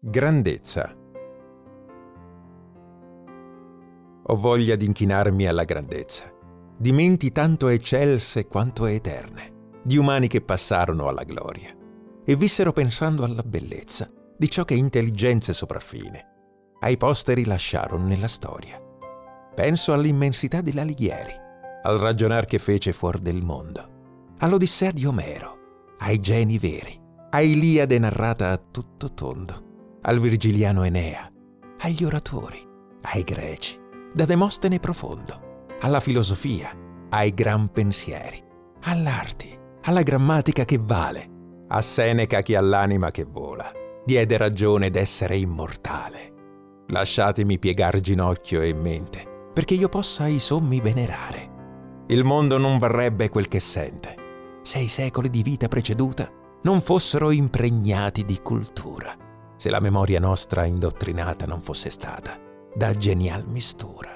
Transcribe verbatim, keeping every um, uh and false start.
Grandezza. Ho voglia di inchinarmi alla grandezza, di menti tanto eccelse quanto eterne, di umani che passarono alla gloria e vissero pensando alla bellezza di ciò che intelligenze sopraffine ai posteri lasciarono nella storia. Penso all'immensità dell'Alighieri, al ragionar che fece fuor del mondo, all'Odissea di Omero, ai geni veri, a Iliade narrata a tutto tondo, al virgiliano Enea, agli oratori, ai greci, da Demostene profondo, alla filosofia, ai gran pensieri, all'arti, alla grammatica che vale, a Seneca che ha l'anima che vola, diede ragione d'essere immortale. Lasciatemi piegar ginocchio e mente, perché io possa i sommi venerare. Il mondo non varrebbe quel che sente, se i secoli di vita preceduta non fossero impregnati di cultura, se la memoria nostra indottrinata non fosse stata da genial mistura.